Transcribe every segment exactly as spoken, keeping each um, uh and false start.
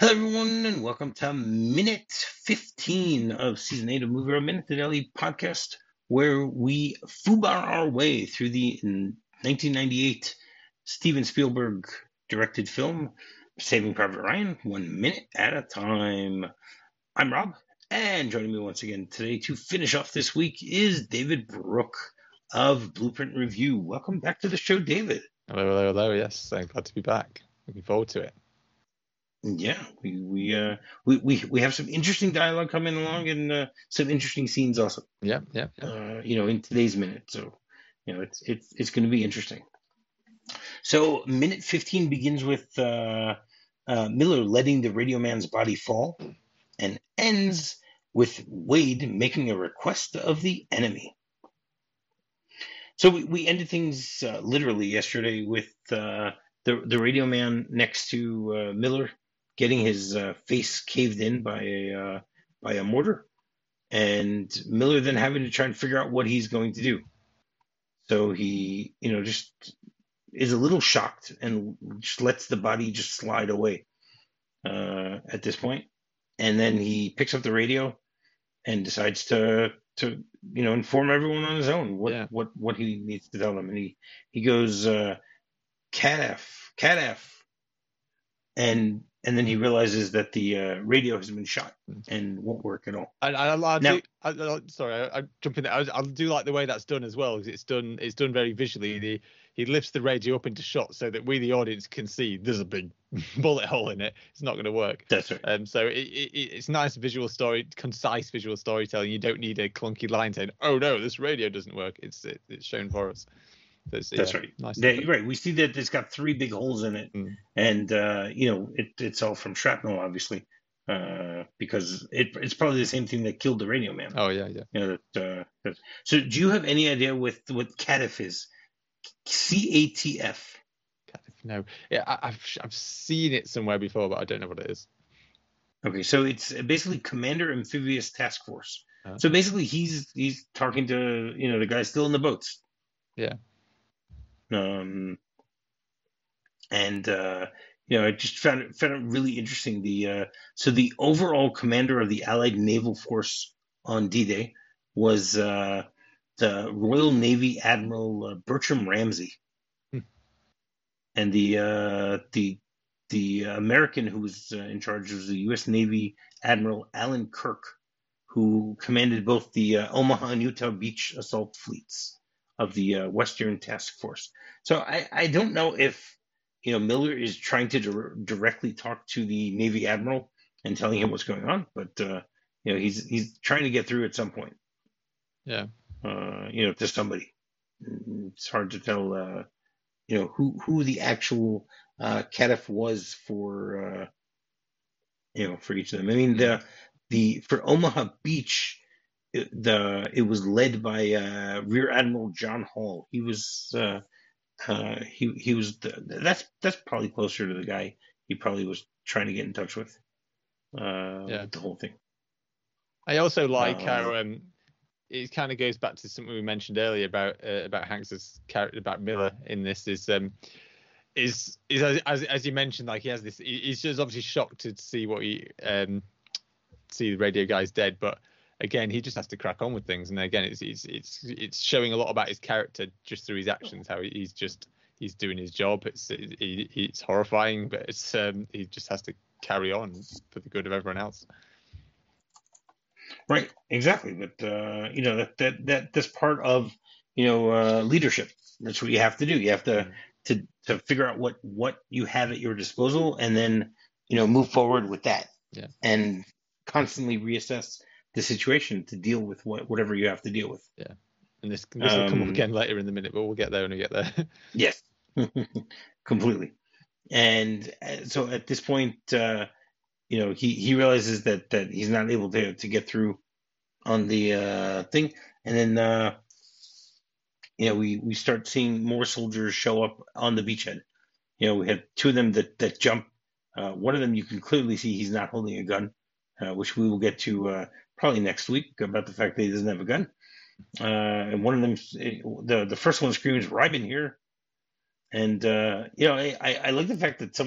Hello, everyone, and welcome to minute fifteen of season eight of Movie Row Minute, the daily podcast where we foobar our way through the nineteen ninety-eight Steven Spielberg directed film Saving Private Ryan, one minute at a time. I'm Rob, and joining me once again today to finish off this week is David Brooke of Blueprint Review. Welcome back to the show, David. Hello, hello, hello. Yes, I'm glad to be back. Looking forward to it. Yeah, we we uh we, we we have some interesting dialogue coming along and uh, some interesting scenes also. Yeah, yeah, yeah. Uh, you know, in today's minute, so you know it's it's it's going to be interesting. So minute fifteen begins with uh, uh, Miller letting the radio man's body fall, and ends with Wade making a request of the enemy. So we, we ended things uh, literally yesterday with uh, the the radio man next to uh, Miller getting his uh, face caved in by a uh, by a mortar, and Miller then having to try and figure out what he's going to do. So he, you know, just is a little shocked and just lets the body just slide away uh, at this point, and then he picks up the radio and decides to to you know inform everyone on his own what Yeah. what what he needs to tell them, and he he goes uh, Cat-F, Cat-F, and and then he realizes that the uh, radio has been shot and won't work at all. I, I, I, Now- do, I, I sorry, I, I jump in there. I, I do like the way that's done as well. 'Cause it's done, it's done very visually. The, he lifts the radio up into shot so that we, the audience, can see there's a big bullet hole in it. It's not going to work. That's right. Um, so it, it, it's nice visual story, concise visual storytelling. You don't need a clunky line saying, "Oh no, this radio doesn't work." It's it, it's shown for us. So it's, That's yeah, right. Nice. Yeah, you're right. We see that it's got three big holes in it, Mm. and uh, you know it, it's all from shrapnel, obviously, uh, because it, it's probably the same thing that killed the radio man. Oh yeah, yeah. You know, that, uh, that, so, do you have any idea what what Cat-F is? C A T F. No, yeah, I, I've I've seen it somewhere before, but I don't know what it is. Okay, so it's basically Commander Amphibious Task Force. Uh, So basically, he's he's talking to you know the guys still in the boats. Yeah. Um, and uh, you know, I just found it found it really interesting. The uh, so the overall commander of the Allied naval force on D-Day was uh, the Royal Navy Admiral uh, Bertram Ramsay, Hmm. and the uh, the the American who was uh, in charge was the U S Navy Admiral Alan Kirk, who commanded both the uh, Omaha and Utah Beach assault fleets of the uh, Western Task Force. So I, I don't know if you know Miller is trying to dir- directly talk to the Navy Admiral and telling him what's going on, but uh, you know he's he's trying to get through at some point. Yeah. Uh, you know, to somebody. It's hard to tell. Uh, you know who who the actual uh, Cat-F was for uh, you know for each of them. I mean the the for Omaha Beach. It, the it was led by uh, Rear Admiral John Hall. He was uh, uh, he he was the, that's that's probably closer to the guy he probably was trying to get in touch with. Uh, Yeah. with the whole thing. I also like Uh, how um, it kind of goes back to something we mentioned earlier about uh, about Hanks's character, about Miller in this is um is is as, as as you mentioned, like he has this he- he's just obviously shocked to see what he um see the radio guy's dead, but again he just has to crack on with things, and again it's it's it's it's showing a lot about his character just through his actions, how he's just he's doing his job. It's it, it's horrifying, but it's um he just has to carry on for the good of everyone else. Right, exactly. But uh, you know that that that that's part of you know uh, leadership. That's what you have to do. You have to to to figure out what what you have at your disposal, and then you know move forward with that. Yeah. And constantly reassess the situation to deal with what whatever you have to deal with. And this this will come up Um, again later in the minute, but we'll get there when we get there. Yes, completely. And uh, so at this point, uh, you know, he, he realizes that, that he's not able to, to get through on the uh, thing. And then, uh, you know, we, we start seeing more soldiers show up on the beachhead. You know, we have two of them that, that jump. Uh, one of them, you can clearly see he's not holding a gun, uh, which we will get to uh, probably next week about the fact that he doesn't have a gun. Uh, and one of them, the the first one screams, "Ryman here!" And uh, you know, I, I like the fact that someone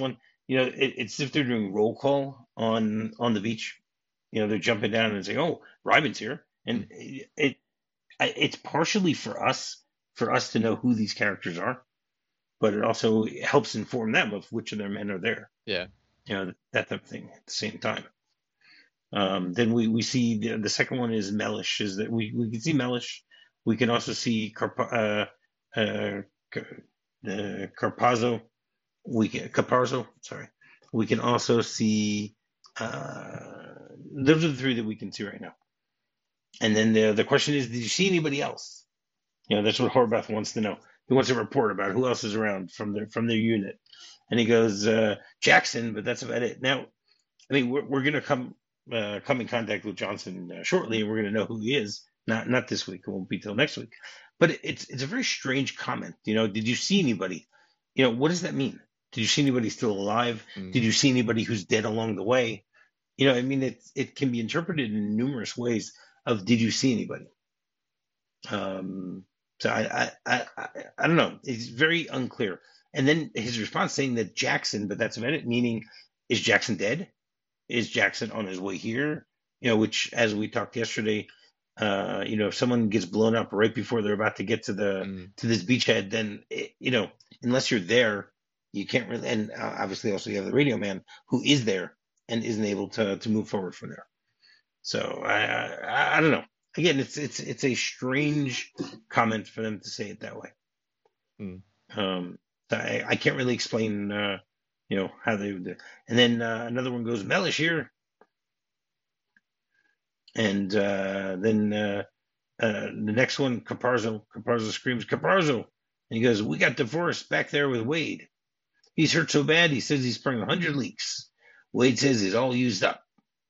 you know, it, it's if they're doing roll call on on the beach. You know, they're jumping down and saying, "Oh, Ryman's here," and it, it it's partially for us for us to know who these characters are, but it also helps inform them of which of their men are there. Yeah. You know, that type of thing at the same time. Um, then we, we see the, the second one is Mellish, is that we, we can see Mellish. We can also see Carp- uh, uh, uh, Carpazzo. We can Caparzo, sorry. We can also see uh, those are the three that we can see right now. And then the the question is, did you see anybody else? You know, that's what Horvath wants to know. He wants a report about who else is around from their from their unit. And he goes, uh, Jackson, but that's about it. Now, I mean, we're we're gonna come uh, come in contact with Johnson uh, shortly, and we're gonna know who he is. Not not this week. It won't be till next week. But it's it's a very strange comment. You know, did you see anybody? You know, what does that mean? Did you see anybody still alive? Mm. Did you see anybody who's dead along the way? You know, I mean, it it can be interpreted in numerous ways. Of did you see anybody? Um, so I, I I I don't know. It's very unclear. And then his response saying that Jackson, but that's about it. Meaning, is Jackson dead? Is Jackson on his way here? You know, which as we talked yesterday, uh, you know, if someone gets blown up right before they're about to get to the Mm. to this beachhead, then it, you know, unless you're there, you can't really. And uh, obviously, also you have the radio man who is there and isn't able to to move forward from there. So I, I I don't know. Again, it's it's it's a strange comment for them to say it that way. Mm. Um, so I, I can't really explain, uh, you know, how they would. Do. And then uh, another one goes, Mellish here, and uh, then uh, uh, the next one, Caparzo. Caparzo screams, Caparzo, and he goes, we got DeForest back there with Wade. He's hurt so bad, he says he sprung a hundred leaks. Wade says he's all used up.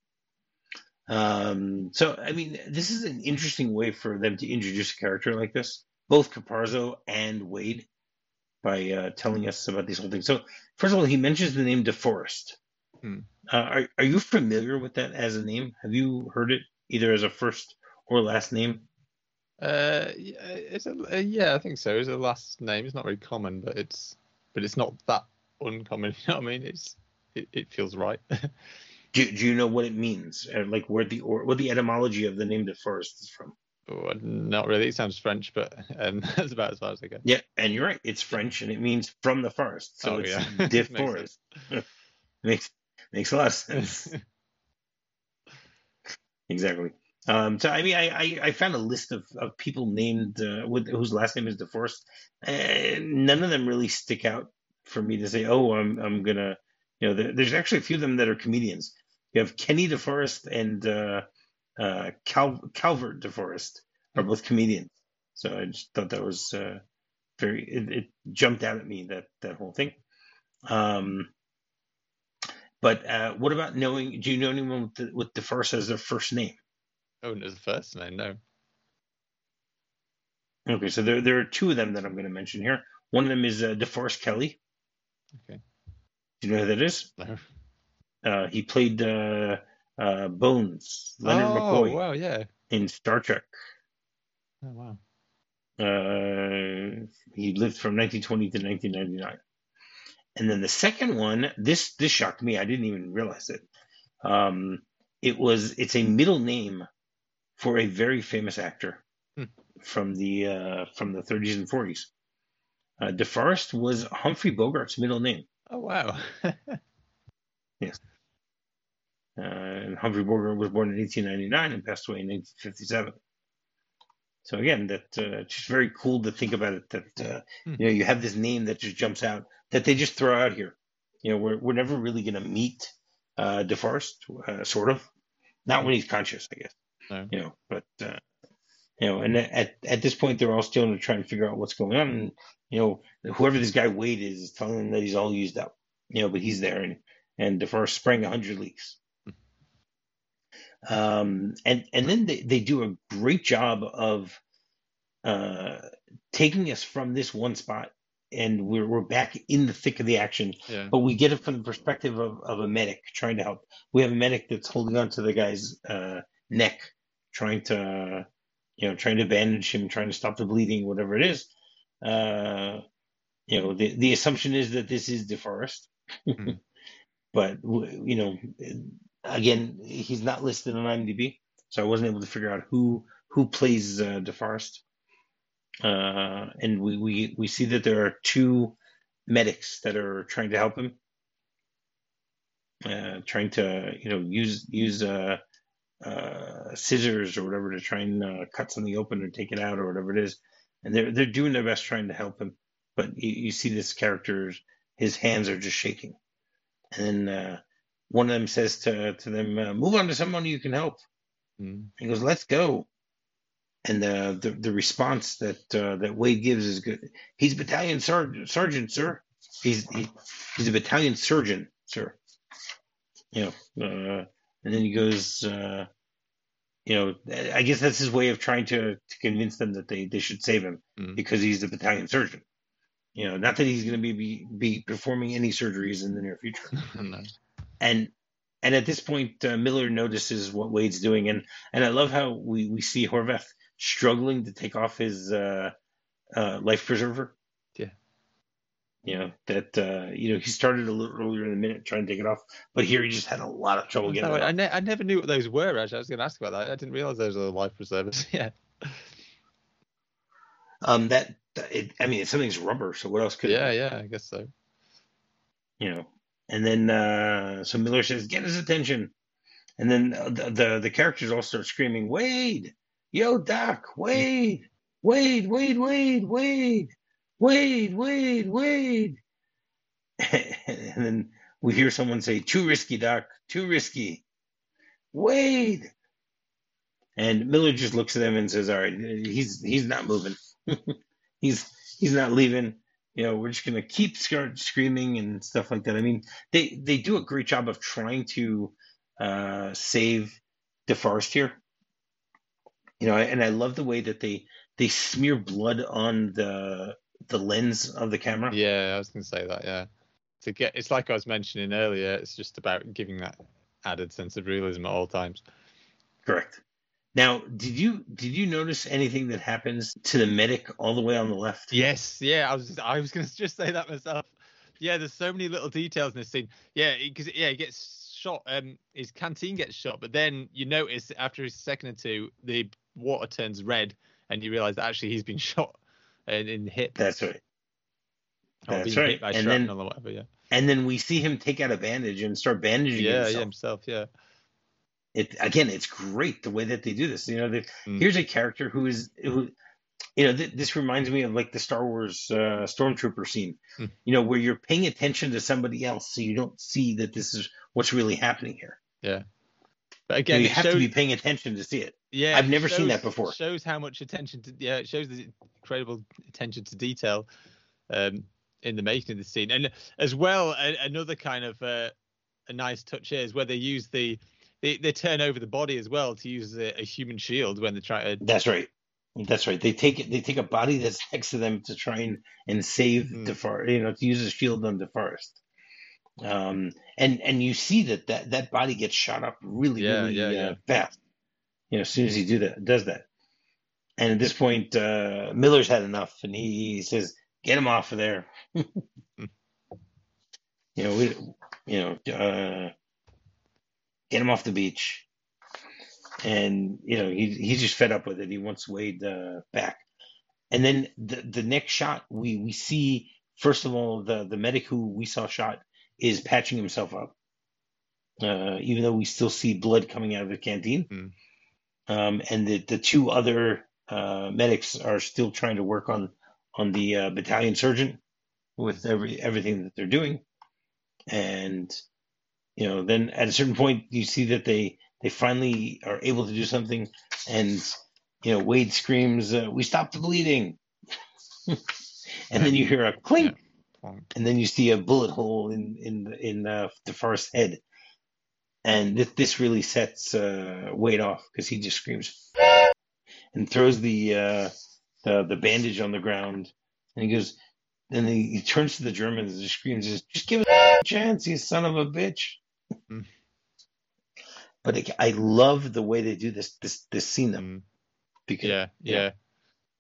Um, so, I mean, this is an interesting way for them to introduce a character like this, both Caparzo and Wade, by uh, telling us about these whole things. So, first of all, he mentions the name DeForest. Hmm. Uh, are, are you familiar with that as a name? Have you heard it either as a first or last name? Uh, yeah, it's a, uh, yeah, I think so. It's a last name. It's not very common, but it's but it's not that uncommon. You know what I mean? It's it, it feels right. Do, do you know what it means? Uh, like where the or what the etymology of the name DeForest is from? Oh, not really. It sounds French, but um, that's about as far as I go. Yeah, and you're right. It's French, and it means from the forest. So Oh, it's yeah. de Makes forest. makes makes a lot of sense. Exactly. Um, so I mean, I, I, I found a list of, of people named uh, with whose last name is DeForest, and none of them really stick out for me to say, oh, I'm I'm gonna, you know, there, there's actually a few of them that are comedians. You have Kenny DeForest and uh, uh, Cal, Calvert DeForest are both comedians. So I just thought that was uh, very, it, it jumped out at me, that that whole thing. Um, but uh, what about knowing? Do you know anyone with, the, with DeForest as their first name? Oh, and as the first name, no. Okay, so there there are two of them that I'm going to mention here. One of them is uh, DeForest Kelly. Okay. Do you know who that is? No. Uh, he played uh, uh, Bones, Leonard Oh, McCoy, wow, yeah. in Star Trek. Oh, wow. Uh, he lived from nineteen twenty to nineteen ninety-nine. And then the second one, this this shocked me. I didn't even realize it. Um, it was it's a middle name for a very famous actor Hmm. from the uh, from the thirties and forties. Uh, DeForest was Humphrey Bogart's middle name. Oh, wow. Yes. Uh, and Humphrey Bogart was born in eighteen ninety-nine and passed away in nineteen fifty-seven. So again, that uh, it's just very cool to think about it. That uh, Hmm. you know, you have this name that just jumps out that they just throw out here. You know, we're we're never really going to meet uh, DeForest, uh, sort of, not when he's conscious, I guess. No. You know, but uh, you know, and at at this point, they're all still trying to figure out what's going on. And you know, whoever this guy Wade is, is telling them that he's all used up. You know, but he's there, and and DeForest sprang a hundred leaks. Um, and and then they, they do a great job of uh, taking us from this one spot, and we're we're back in the thick of the action. Yeah. But we get it from the perspective of, of a medic trying to help. We have a medic that's holding on to the guy's uh, neck, trying to you know trying to bandage him, trying to stop the bleeding, whatever it is. Uh, you know, the the assumption is that this is DeForest. Hmm. but you know, again, he's not listed on IMDb, so I wasn't able to figure out who who plays uh, DeForest. Uh, and we, we we see that there are two medics that are trying to help him, uh, trying to you know use use uh, uh, scissors or whatever to try and uh, cut something open or take it out or whatever it is, and they're they're doing their best trying to help him, but you, you see this character, his hands are just shaking, and then uh, one of them says to to them, uh, "Move on to someone you can help." Mm. He goes, "Let's go." And uh, the the response that uh, that Wade gives is good. He's battalion sergeant, sergeant, sir. He's he, he's a battalion surgeon, sir. You know, uh, and then he goes, uh, you know, I guess that's his way of trying to, to convince them that they, they should save him Mm. because he's the battalion surgeon. You know, not that he's going to be, be be performing any surgeries in the near future. No. And and at this point, uh, Miller notices what Wade's doing, and and I love how we, we see Horvath struggling to take off his uh, uh, life preserver. Yeah. You know, that, uh, you know, he started a little earlier in the minute trying to take it off, but here he just had a lot of trouble getting No, it I, off. ne- I never knew what those were, actually. I was going to ask about that. I didn't realize those were the life preservers. Yeah. Um, that, it, I mean, something's rubber, so what else could Yeah, it be? yeah, I guess so. You know, and then, uh, so Miller says, get his attention. And then the, the, the characters all start screaming, Wade, yo, Doc, Wade, Wade, Wade, Wade, Wade, Wade, Wade, Wade. And then we hear someone say, too risky, Doc, too risky. Wade. And Miller just looks at them and says, all right, he's he's not moving. he's he's not leaving. You know, we're just going to keep start screaming and stuff like that. I mean, they, they do a great job of trying to uh, save DeForest here. You know, and I love the way that they they smear blood on the the lens of the camera. Yeah, I was going to say that, yeah. To get, it's like I was mentioning earlier, it's just about giving that added sense of realism at all times. Correct. Now, did you did you notice anything that happens to the medic all the way on the left? Yes, yeah, I was just, I was going to just say that myself. Yeah, there's so many little details in this scene. Yeah, because yeah, he gets shot. Um, his canteen gets shot, but then you notice after a second or two, the water turns red, and you realise that actually he's been shot in, in the hip. That's right. Or That's being right. hit by And shrapnel then or whatever. Yeah. and then we see him take out a bandage and start bandaging Yeah, himself. yeah, himself. Yeah. It again, it's great the way that they do this. You know, they, Mm. here's a character who is who, you know, th- this reminds me of like the Star Wars uh, stormtrooper scene. Mm. You know, where you're paying attention to somebody else, so you don't see that this is what's really happening here. Yeah. But You, again, know, you it have shows, to be paying attention to see it. yeah, I've it never seen shows- that before. Shows how much attention to yeah, it shows the incredible attention to detail um, in the making of the scene, and as well a, another kind of uh, a nice touch here is where they use the they, they turn over the body as well to use a, a human shield when they try to. That's right. That's right. They take it. They take a body that's next to them to try and, and save Mm. DeForest. You know, to use a shield on DeForest. Um, and and you see that, that that body gets shot up really Yeah, really yeah, uh, yeah. fast. You know, as soon as he do that, does that. And at this point, uh, Miller's had enough, and he, he says, "Get him off of there." You know, we, you know, uh, get him off the beach. And you know, he he's just fed up with it. He wants Wade uh, back. And then the the next shot, we we see first of all the the medic who we saw shot is patching himself up, uh, even though we still see blood coming out of the canteen. Mm. Um, and the the two other uh, medics are still trying to work on on the uh, battalion surgeon with every everything that they're doing. And you know, then at a certain point, you see that they they finally are able to do something, and you know, Wade screams, uh, "We stopped the bleeding!" And then you hear a clink, Yeah. and then you see a bullet hole in in in uh, DeForest's head, and this this really sets uh, Wade off because he just screams and throws the uh, the the bandage on the ground, and he goes, and he, he turns to the Germans and just screams, "Just give us a chance, you son of a bitch!" Mm. But it, I love the way they do this this this scene though, Mm. because Yeah, yeah.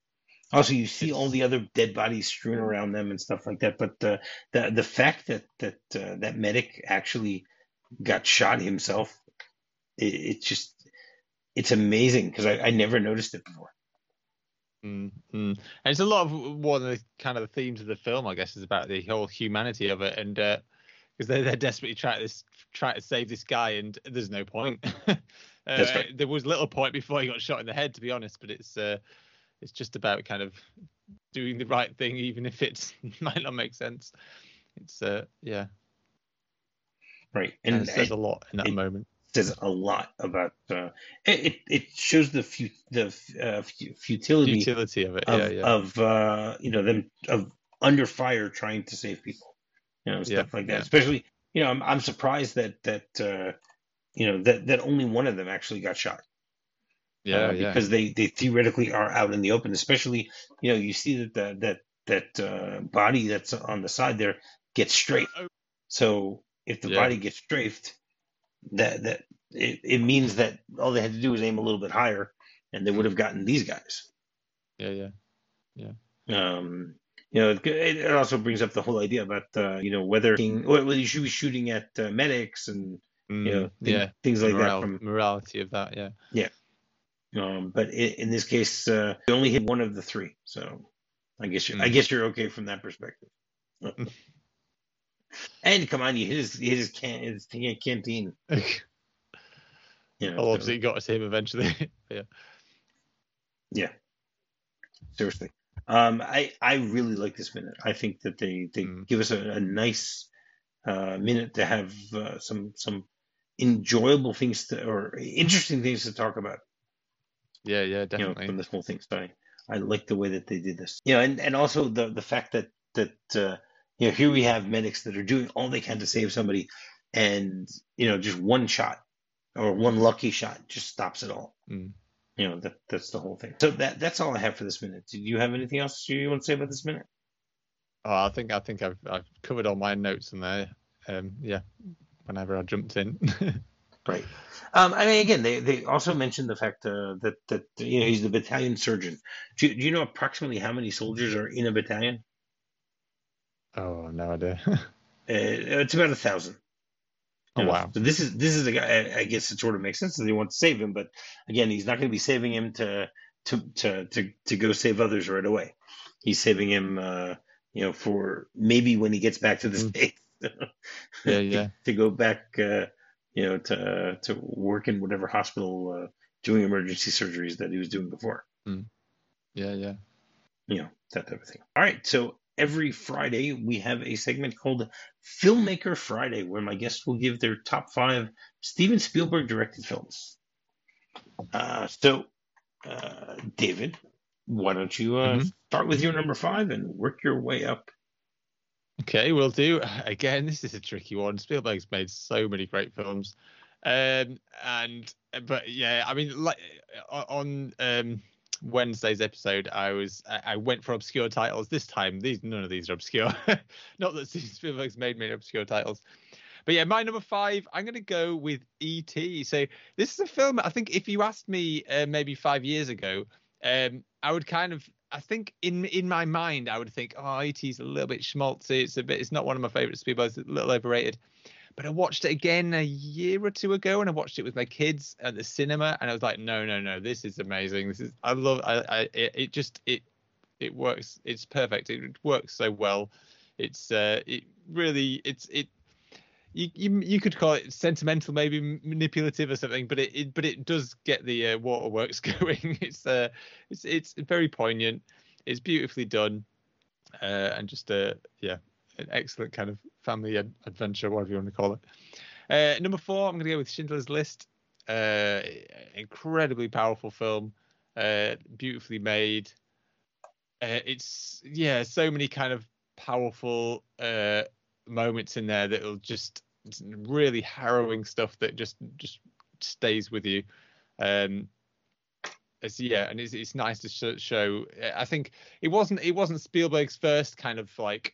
Also, you see all It's the other dead bodies strewn around them and stuff like that. But the the the fact that that uh, that medic actually got shot himself, it, it's just it's amazing because I, I never noticed it before. Mm, mm. And it's a lot of one of the kind of the themes of the film, I guess, is about the whole humanity of it, and because uh, they're they're desperately trying to this, try to save this guy, and there's no point. uh, That's right. There was little point before he got shot in the head, to be honest. But it's uh, it's just about kind of doing the right thing, even if it might not make sense. It's uh, yeah, Right, kind and of says it, a lot in that it moment. says a lot about uh, it. It shows the fu- the uh, futility Utility of it, of yeah, yeah, of uh, you know them of under fire trying to save people, you know, yeah, stuff like that. yeah, Especially, you know, I'm I'm surprised that that uh, you know that that only one of them actually got shot. yeah, Uh, yeah. because they, they theoretically are out in the open. Especially, you know, you see that the, that that uh, body that's on the side there gets strafed. So if the Yeah. body gets strafed, that that it, it means that all they had to do was aim a little bit higher, and they would have gotten these guys. Yeah, yeah, yeah. Um, you know, it, it also brings up the whole idea about uh, you know whether whether you should be shooting at uh, medics and you know Mm, things, yeah, things the like that moral, from morality of that, yeah. yeah. Um, but in, in this case, uh, you only hit one of the three, so I guess you're, I Mm. guess you're okay from that perspective. And come on, you hit his, you his, can, his canteen. You know, Well, so, obviously, you got to see him eventually. Yeah. yeah, seriously. Um, I I really like this minute. I think that they they Mm. give us a, a nice uh, minute to have uh, some some enjoyable things to, or interesting things to talk about. Yeah, yeah, You know, definitely. from this whole thing. So I, I like the way that they did this. You know, and, and also the the fact that that uh, you know here we have medics that are doing all they can to save somebody, and you know just one shot or one lucky shot just stops it all. Mm. You know that that's the whole thing. So that that's all I have for this minute. Do you have anything else you want to say about this minute? Oh, I think I think I've I've covered all my notes in there. Um, yeah, whenever I jumped in. Right. Um, I mean, again, they, they also mentioned the fact uh, that that you know he's the battalion surgeon. Do, do you know approximately how many soldiers are in a battalion? Oh, no idea. Uh, it's about a thousand. Oh, You know, wow. so this is this is a guy. I guess it sort of makes sense that they want to save him, but again, he's not going to be saving him to to to to to go save others right away. He's saving him, uh, you know, for maybe when he gets back to the Mm. States. Yeah, yeah. to, to go back, uh, you know, to to work in whatever hospital uh, doing emergency surgeries that he was doing before. Mm. Yeah, yeah. You know, that type of thing. All right, so every Friday we have a segment called Filmmaker Friday, where my guests will give their top five Steven Spielberg directed films. Uh, so, uh, David, why don't you uh, Mm-hmm. start with your number five and work your way up? Okay, we'll do. Again, this is a tricky one. Spielberg's made so many great films, um, and but yeah, I mean, like on um, Wednesday's episode, I was I went for obscure titles. This time, these none of these are obscure. Not that Steven Spielberg's made many obscure titles, but yeah, my number five, I'm going to go with E T. So this is a film. I think if you asked me uh, maybe five years ago, um, I would kind of. I think in in my mind, I would think, oh, E T's a little bit schmaltzy. It's a bit. It's not one of my favorite Spielberg's. It's a little overrated. But I watched it again a year or two ago, and I watched it with my kids at the cinema, and I was like, no, no, no, this is amazing. This is I love. I, I it, it just it it works. It's perfect. It works so well. It's uh, it really it's it. You, you you could call it sentimental, maybe manipulative or something, but it, it but it does get the uh, waterworks going. It's uh it's it's very poignant. It's beautifully done, uh, and just a uh, yeah, an excellent kind of family ad- adventure, whatever you want to call it. Uh, number four, I'm going to go with Schindler's List. Uh, incredibly powerful film, uh, beautifully made. Uh, it's yeah, so many kind of powerful uh moments in there that'll just really harrowing stuff that just just stays with you. Um, it's yeah, and it's it's nice to sh- show. I think it wasn't it wasn't Spielberg's first kind of like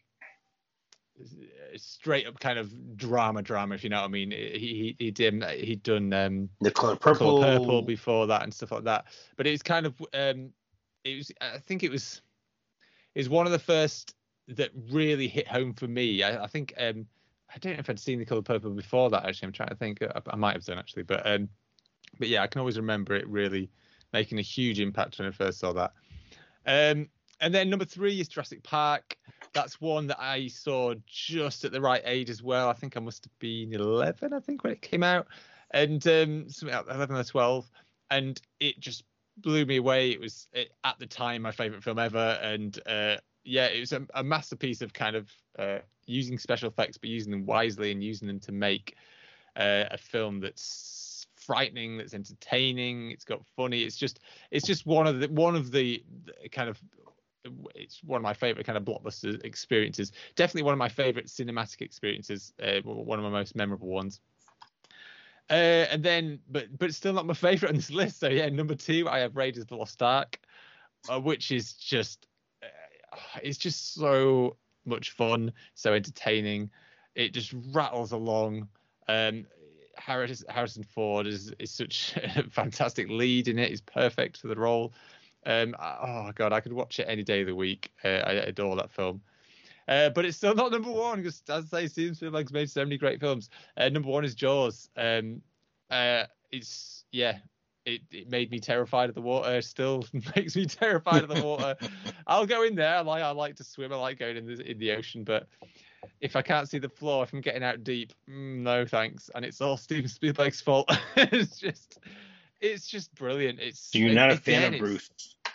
straight up kind of drama drama, if you know what I mean. He he he did he'd done um The Color Purple, Color Purple before that and stuff like that, but it's kind of um it was. I think it was. It was one of the first that really hit home for me. I, I think. Um, I don't know if I'd seen The Colour Purple before that. Actually, I'm trying to think. I, I might have done actually, but um, but yeah, I can always remember it really making a huge impact when I first saw that. Um, and then number three is Jurassic Park. That's one that I saw just at the right age as well. I think I must have been eleven, I think, when it came out, and um, something like eleven or twelve, and it just blew me away. It was it, at the time my favorite film ever, and uh, yeah, it was a, a masterpiece of kind of uh, using special effects, but using them wisely and using them to make uh, a film that's frightening, that's entertaining. It's got funny. It's just it's just one of the one of the, the kind of it's one of my favorite kind of blockbuster experiences. Definitely one of my favorite cinematic experiences. Uh, one of my most memorable ones. Uh, and then, but but it's still not my favorite on this list. So yeah, number two, I have Raiders of the Lost Ark, uh, which is just uh, it's just so much fun, so entertaining. It just rattles along. Um, Harris, Harrison Ford is is such a fantastic lead in it. He's perfect for the role. Um, oh god, I could watch it any day of the week. Uh, I adore that film. Uh, but it's still not number one because, as I say, Steven Spielberg's made so many great films. Uh, number one is Jaws. Um, uh, it's yeah, it, it made me terrified of the water. Still makes me terrified of the water. I'll go in there. I like I like to swim. I like going in the in the ocean. But if I can't see the floor, if I'm getting out deep, mm, no thanks. And it's all Steven Spielberg's fault. it's just. It's just brilliant. It's so you're not a again, fan of Bruce.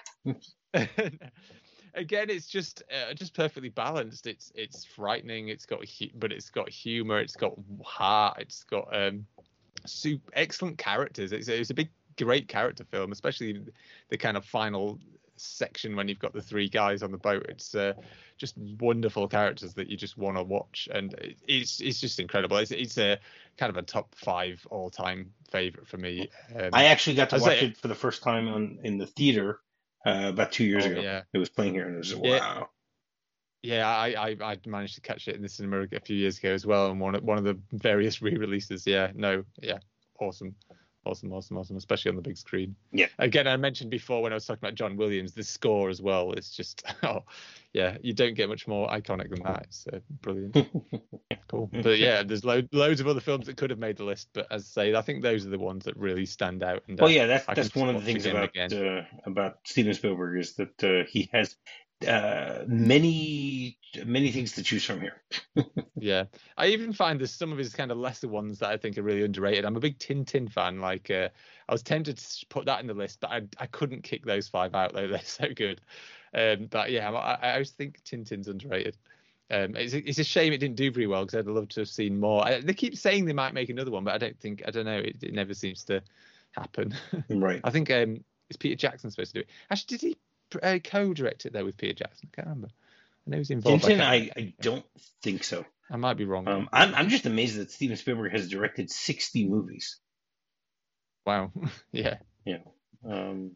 Again, it's just uh, just perfectly balanced. It's it's frightening. It's got but it's got humor. It's got heart. It's got um, super, excellent characters. It's it's a big great character film, especially the kind of final section when you've got the three guys on the boat. It's uh, just wonderful characters that you just want to watch, and it's it's just incredible. It's it's a kind of a top five all time favorite for me. Um, I actually got to I watch say- it for the first time on in the theater uh, about two years Oh, ago. yeah. It was playing here, and it was Yeah. wow. Yeah, I, I I managed to catch it in the cinema a few years ago as well, and one of, one of the various re-releases. Yeah, no, yeah, awesome, awesome, awesome, awesome, especially on the big screen. Yeah. Again, I mentioned before when I was talking about John Williams, the score as well. It's just, oh, yeah, you don't get much more iconic than that. It's uh, brilliant. Cool. But yeah, there's lo- loads of other films that could have made the list, but as I say, I think those are the ones that really stand out. And, uh, Well, yeah, that's I can that's one of the watch things again and about again. uh, about Steven Spielberg is that uh, he has uh, many many things to choose from here. Yeah, I even find there's some of his kind of lesser ones that I think are really underrated. I'm a big Tintin fan. Like, uh, I was tempted to put that in the list, but I I couldn't kick those five out though. They're so good. Um, but yeah, I, I always think Tintin's underrated. Um, it's a, it's a shame it didn't do very well because I'd love to have seen more. I, they keep saying they might make another one, but I don't think I don't know. It, it never seems to happen. Right. I think um, is Peter Jackson supposed to do it? Actually, did he uh, co-direct it though with Peter Jackson? I can't remember. I know he's involved. Tintin, can't I, remember. I don't think so. I might be wrong. Um, I'm I'm just amazed that Steven Spielberg has directed sixty movies. Wow. Yeah. Yeah. Um,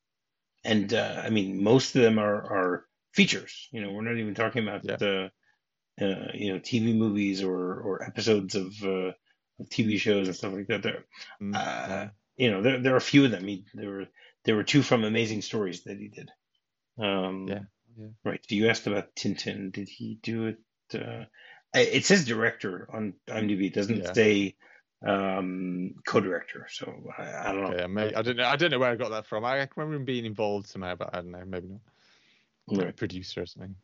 and uh, I mean, most of them are, are features. You know, we're not even talking about Yeah. uh, uh, you know T V movies or or episodes of uh, of T V shows and stuff like that. There, Mm, uh, yeah. you know, there there are a few of them. He, there were there were two from Amazing Stories that he did. Um, Yeah. Yeah. Right. So you asked about Tintin. Did he do it? Uh, I- it says director on IMDb. It doesn't Yeah. say um, co-director. So I, I don't know. Okay, I, may, I don't know. I don't know where I got that from. I can remember him being involved somehow, but I don't know. Maybe not. Maybe Right. producer or something.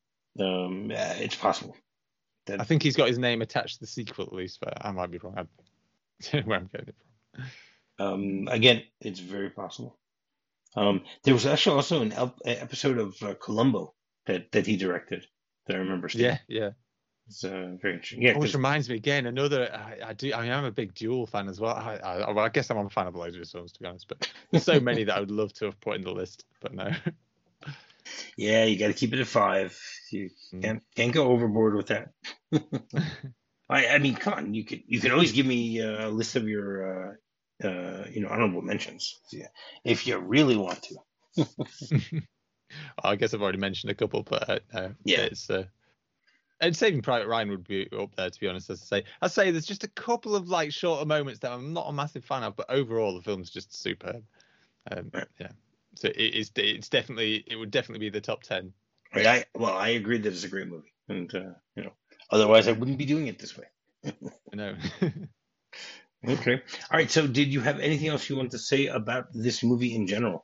Um, yeah, it's possible. That I think he's got his name attached to the sequel at least, but I might be wrong. I don't know where I'm getting it from. um, again, it's very possible. Um, there was actually also an ep- episode of uh, Columbo that, that he directed that I remember seeing. Yeah, yeah. It's uh, very interesting. Yeah, Oh, which 'cause- reminds me again, another. I, I do. I mean, I'm a big Duel fan as well. I, I, well, I guess I'm a fan of loads of his films, to be honest. But there's so many that I would love to have put in the list, but no. yeah, you got to keep it at five. You Mm. can't can't go overboard with that. I, I mean, come on. You could you could always give me a list of your uh, uh, you know honorable mentions yeah, if you really want to. I guess I've already mentioned a couple, but uh, no, Yeah. it's. Uh, and Saving Private Ryan would be up there, to be honest. As I say, I say there's just a couple of like shorter moments that I'm not a massive fan of, but overall the film's just superb. Um, Right. Yeah, so it is. It's definitely. It would definitely be the top ten. Right. I well, I agree that it's a great movie, and uh, you know, otherwise I wouldn't be doing it this way. I know. Okay. All right. So, did you have anything else you want to say about this movie in general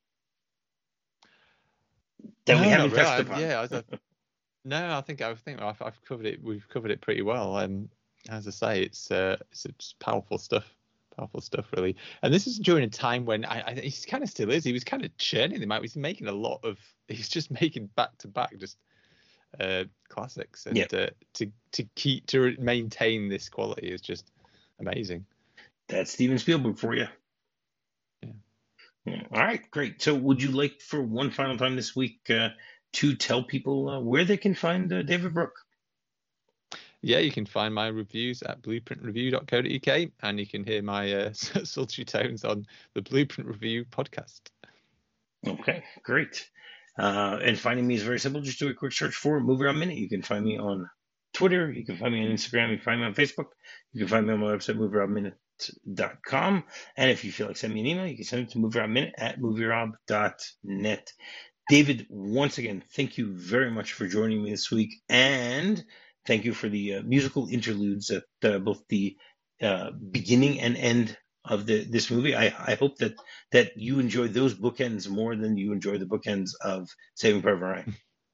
that no, we haven't really. touched upon? Yeah. I, I, no, I think I think I've, I've covered it. We've covered it pretty well. Um, as I say, it's uh, it's, it's powerful stuff. Powerful stuff, really. And this is during a time when I, I he kind of still is. He was kind of churning them out. He's making a lot of. He's just making back to back just uh, classics, and Yep. uh, to to keep to maintain this quality is just amazing. That's Steven Spielberg for you. Yeah. Yeah. All right, great. So, would you like for one final time this week uh, to tell people uh, where they can find uh, David Brooke? Yeah, you can find my reviews at blueprint review dot co dot U K, and you can hear my uh, sultry tones on the Blueprint Review podcast. Okay, great. Uh, and finding me is very simple. Just do a quick search for Movie Rob Minute. You can find me on Twitter. You can find me on Instagram. You can find me on Facebook. You can find me on my website, movie rob minute dot com. And if you feel like sending me an email, you can send it to movierobminute at movierob dot net. David, once again, thank you very much for joining me this week. And thank you for the uh, musical interludes at uh, both the uh, beginning and end of the this movie. I, I hope that that you enjoy those bookends more than you enjoy the bookends of Saving Private Ryan.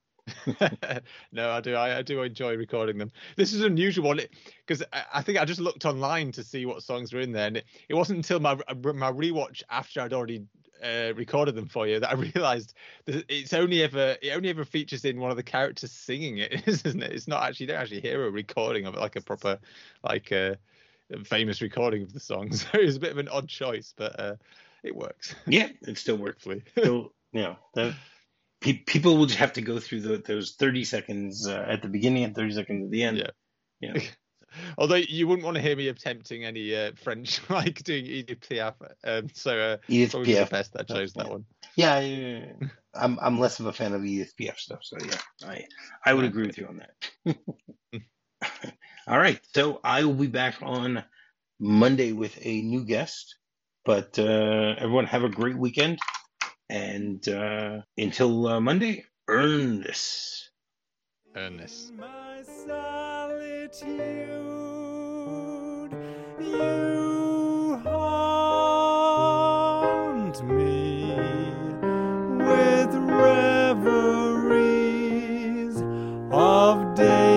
No, I do. I, I do enjoy recording them. This is an unusual one because I, I think I just looked online to see what songs were in there, and it, it wasn't until my my rewatch after I'd already uh, recorded them for you that I realised that it's only ever it only ever features in one of the characters singing it, isn't it? It's not actually you don't actually hear a recording of it like a proper like a famous recording of the song. So it was a bit of an odd choice, but uh, it works. Yeah, it still works. Hopefully. Still, you know, the, pe- people will just have to go through the, those thirty seconds uh, at the beginning and thirty seconds at the end. Yeah. You know. Although you wouldn't want to hear me attempting any uh, French like doing Edith Piaf, um, so uh, Edith probably Piaf. the best that I chose yeah. that one. Yeah, yeah, yeah. I'm I'm less of a fan of Edith Piaf stuff, so yeah, I I would agree with you on that. All right, so I will be back on Monday with a new guest, but uh, everyone have a great weekend, and uh, until uh, Monday, earn this. Earn this. My solitude, you haunt me with reveries of day.